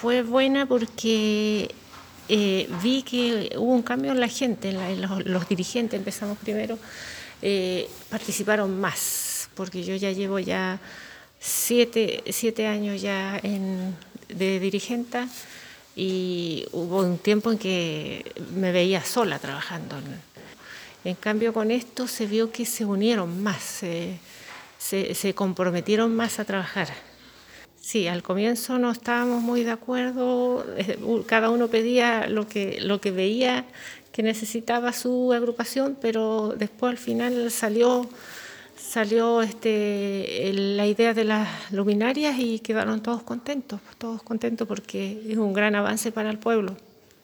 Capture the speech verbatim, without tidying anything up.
fue buena porque eh, vi que hubo un cambio en la gente, en, la, en los, los dirigentes, empezamos primero, eh, participaron más, porque yo ya llevo ya siete, siete años ya en, de dirigenta y hubo un tiempo en que me veía sola trabajando. En cambio con esto se vio que se unieron más, se, se, se comprometieron más a trabajar. Sí, al comienzo no estábamos muy de acuerdo, cada uno pedía lo que, lo que veía que necesitaba su agrupación, pero después al final salió, salió este, la idea de las luminarias y quedaron todos contentos, todos contentos porque es un gran avance para el pueblo.